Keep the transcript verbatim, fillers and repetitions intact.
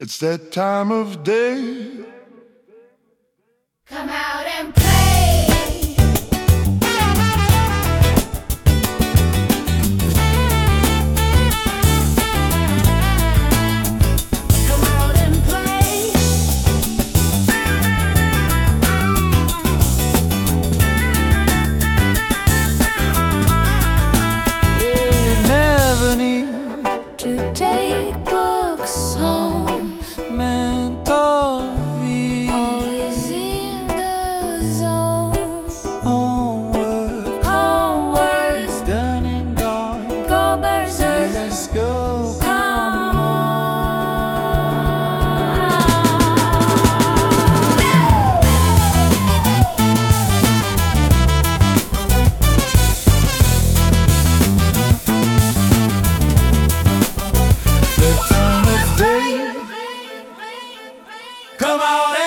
It's that time of day. Come out and play. Come out and play. You never need To take books home. mental Always in the zone. homework Homework. is done and gone. Go berserk. Let's go. Come on. That time of day. Come out